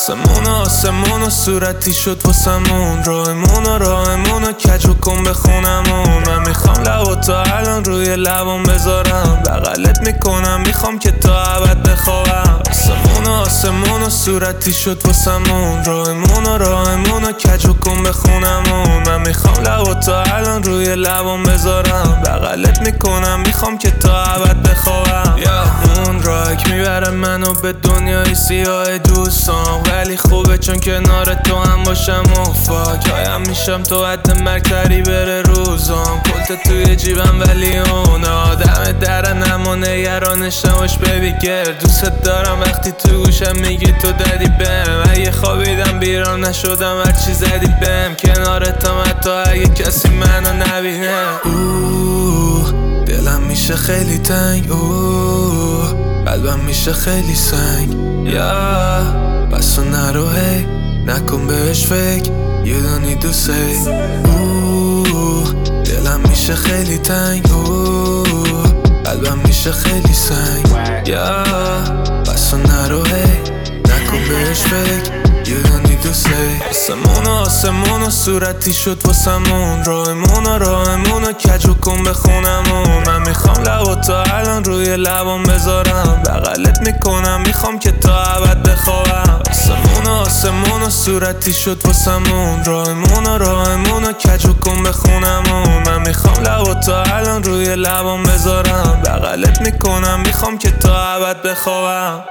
آسمون و صورتی شد واسمون، راهمون و کج و کن بخونمون. من میخوام لباتا الان روی لبام بذارم، بغلت میکنم میخوام که تا ابد بخوابم. آسمون و صورتی شد واسمون، راهمون و کج و کن بخونمون. من میخوام لباتا الان روی لبام بذارم، بغلت میکنم میخوام که تا ابد بخوابم. اون راک میبره منو به دنیای سیاه دوستان، ولی خوبه چون کنار تو هم باشم و فاک هایم میشم تو حد مرگ بره روزام. کلت توی جیبم ولی اون آدم درنم و نگرانشم باش ببی گر. دوست دارم وقتی تو گوشم میگی تو دادی بهم، اگه خوابیدم بیرون نشدم هرچی زدی بهم. کنارتم حتی اگه کسی منو نبینه. دلم میشه خیلی تنگ، قلبم میشه خیلی سنگ. بس و نرو هی نکن بهش فکر، you don't need to say. دلم میشه خیلی تنگ، قلبم میشه خیلی سنگ. بس و نرو هی نکن بهش فکر، you don't need to say. آسمون و صورتی شد واسمون، راهمون و کج و کن بخونمون. من میخوام لباتا الان روی لبام بذارم، بغلت میکنم میخوام که تا ابد بخوابم. آسمون و صورتی شد واسمون، راهمون و کج و کن بخونمون. من میخوام لباتا الان روی لبام بذارم، بغلت میکنم میخوام که تا ابد بخوابم.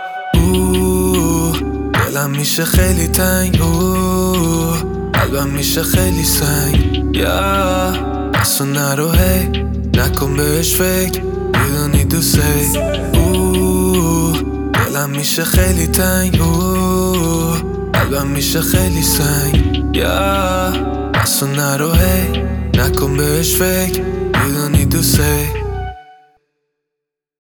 دلم میشه خیلی تنگ، قلبم میشه خیلی سنگ. بس و نرو هی نکن بهش فکر، you don't need to say. دلم میشه خیلی تنگ، قلبم میشه خیلی سنگ. بس و نرو هی نکن بهش فکر، you don't need to say.